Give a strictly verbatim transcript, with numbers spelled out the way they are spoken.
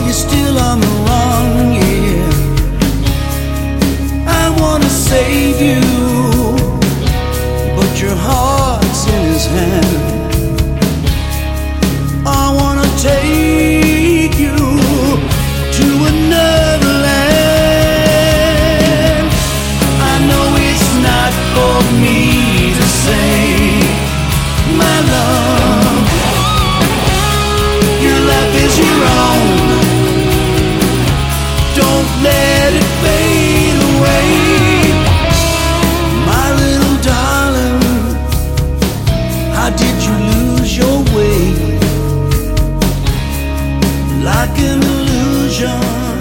you're still on the run, yeah. I wanna save you, but your heart's in his hand. I wanna take you to another land. I know it's not for me to say, my love, your life is your own. Don't let it fade away. My little darling, how did you lose your way? Like an illusion.